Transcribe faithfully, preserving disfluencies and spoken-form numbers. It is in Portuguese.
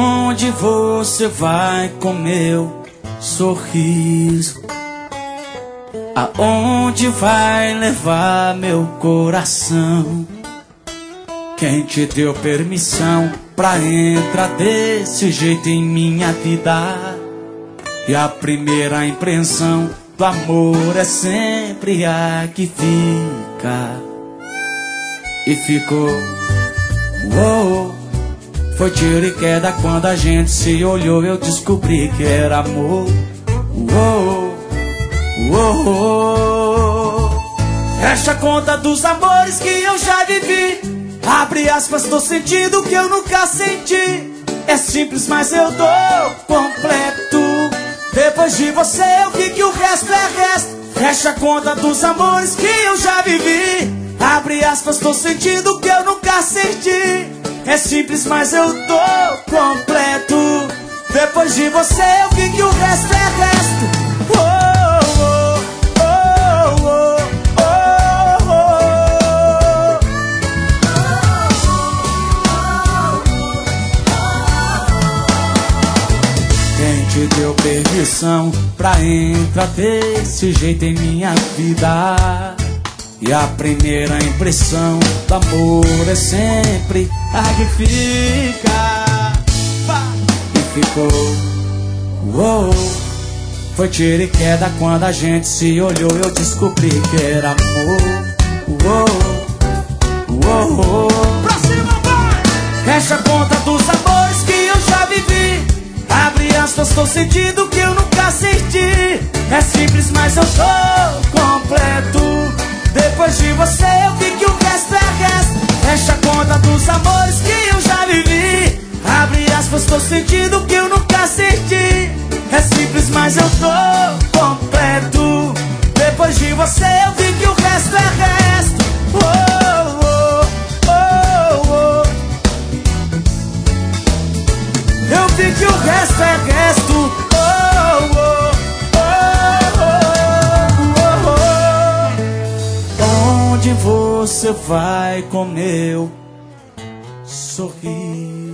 Aonde você vai com meu sorriso? Aonde vai levar meu coração? Quem te deu permissão pra entrar desse jeito em minha vida? E a primeira impressão do amor é sempre a que fica. E ficou, uou, foi tiro e queda quando a gente se olhou. Eu descobri que era amor. Uou, uou, fecha a conta dos amores que eu já vivi. Abre aspas, tô sentindo que eu nunca senti. É simples, mas eu dou completo. Depois de você eu vi que o resto é resto. Fecha a conta dos amores que eu já vivi. Abre aspas, tô sentindo que eu nunca senti. É simples, mas eu tô completo. Depois de você eu vi que o resto é resto. Oh, oh, oh, oh, oh, oh. Quem te deu permissão pra entrar desse jeito em minha vida? E a primeira impressão do amor é sempre a que fica. E ficou, uou, foi tiro e queda quando a gente se olhou. Eu descobri que era amor. Uou, uou, pra cima, vai! Fecha a conta dos amores que eu já vivi. Abre aspas, tô sentindo que eu nunca senti. É simples, mas eu tô completo. Depois de você eu vi que o resto é resto. Fecha a conta dos amores que eu já vivi. Abre aspas, tô sentindo que eu nunca senti. É simples, mas eu tô completo. Depois de você eu vi que o resto é resto. Oh, oh, oh, oh. Eu vi que o resto é resto. Oh, oh. Onde você vai com meu sorriso?